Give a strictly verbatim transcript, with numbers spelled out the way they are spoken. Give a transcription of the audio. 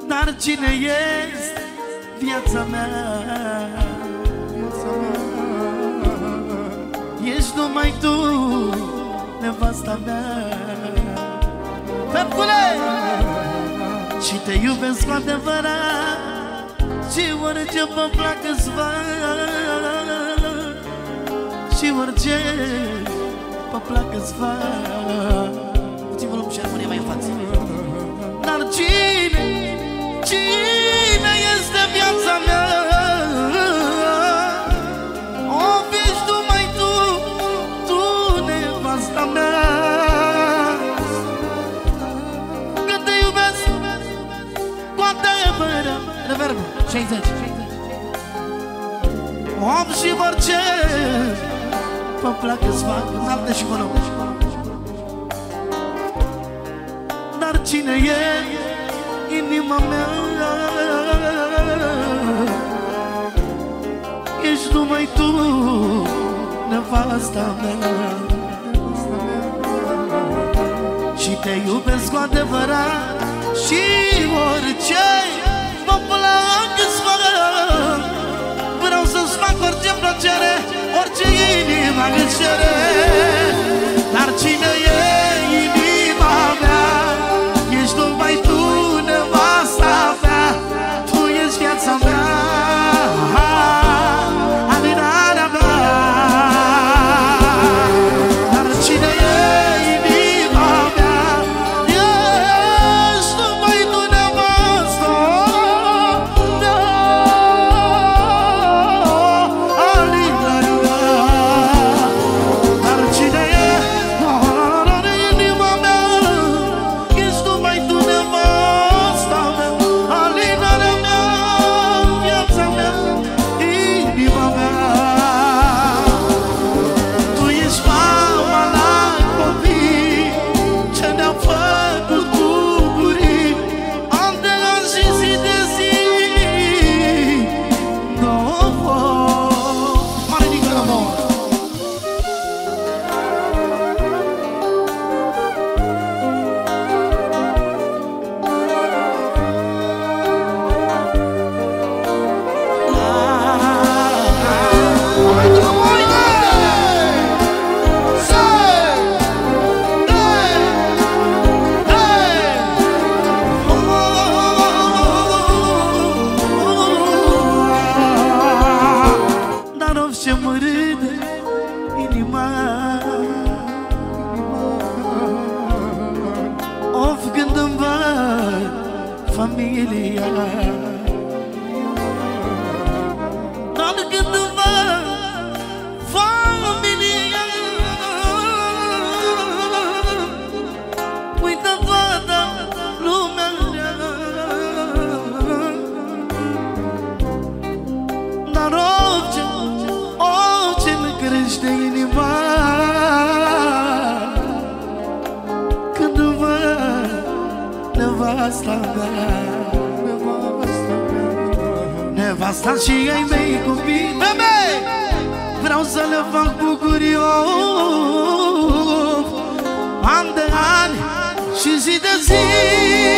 Dar cine ești viața mea? Ești numai tu, nevasta mea. Pepule! Și te iubesc cu adevărat, și orice mă placă-ți fac, și orice mă placă-ți fac. Puțin volum și armonie mai în față. Dar cine, cine este viața mea? O ești numai tu, tu nevasta mea. Că te iubesc cu adevărat. Reverb, șaizeci. Om și orice mă placă-ți fac, înaltă și volum. Dar cine e inima mea? Ești numai tu, nevasta mea. Și te iubesc cu adevărat, și orice mă placă-ți fac. Vreau să-ți fac orice plăcere, orice inima îți cere. Dar cine e inima mea? Ești numai tu, nevasta mea. Tu ești viața mea, aminarea mea. Dar cine e inima mea? Ești numai tu, nevasta mea, aminarea mea. Dar cine e inima mea? Ești numai tu, nevasta mea, alinarea mea, viața mea, inima mea. Tu ești mama la copii, ce ne-a făcut bucurii, an de an și zi de zi. Nouă, mare Nicola nouă. Dar orice mă râde inima, of când îmi văd familia. Dar când îmi văd familia, uită toată lumea rea. Dar orice, orice-mi crește inima când îmi văd nevasta mea. Nevasta și ai mei copii, bebe, vreau să le fac bucurii, an de ani și zi de zi.